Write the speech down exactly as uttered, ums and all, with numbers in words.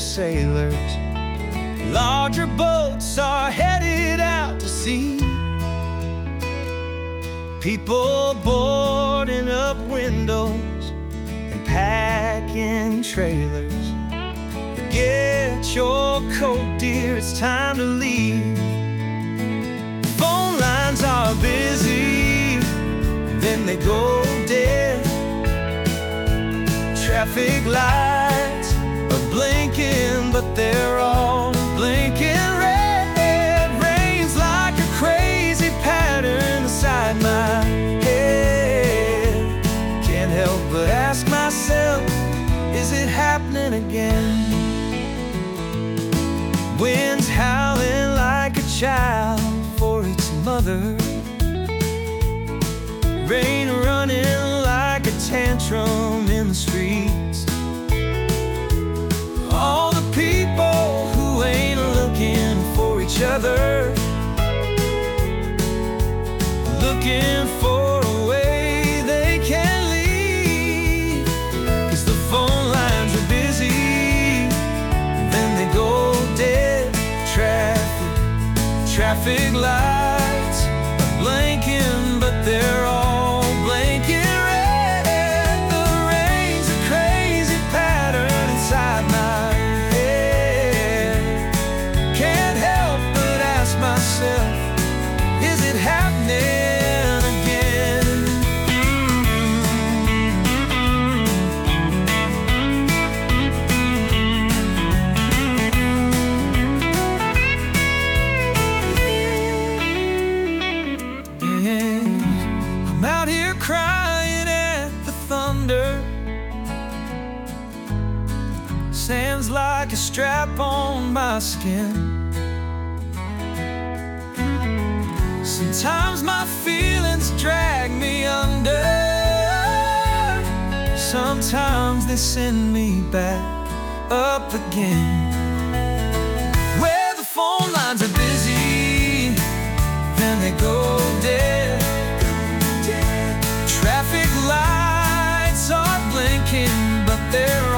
sailors. Larger boats are headed out to sea. People boarding up windows and packing trailers. Get your coat, dear, it's time to leave. Phone lines are busy, then they go dead. Traffic lights are blinking, but they're all blinking red. Rain's like a crazy pattern inside my head. Can't help but ask myself, is it happening again? Wind's howling like a child for its mother. Rain running like a tantrum in the streets. All the people who ain't looking for each other, looking for a way they can leave. 'Cause the phone lines are busy, then they go dead. Traffic, traffic lights are blinking, but they're all blinking red. The rain's a crazy pattern inside my head. Can't help but ask myself, is it happening again? I'm out here crying at the thunder. Sand's like a strap on my skin. Sometimes my feelings drag me under. Sometimes they send me back up again. Where the phone lines are busy, then they go dead. Traffic lights are blinking, but they're